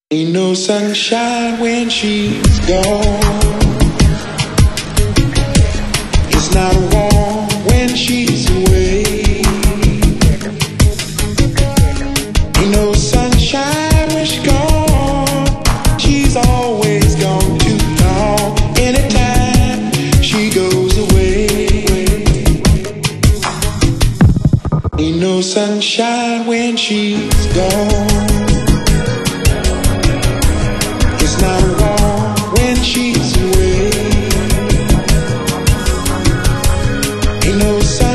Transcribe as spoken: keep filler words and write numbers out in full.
Ain't no sunshine when she's gone. It's not warm when she's away. Ain't no sunshine when she's gone. She's always gone too long. Anytime she goes away. Ain't no sunshine when she's gone. It's not warm when she's away. Ain't no sun.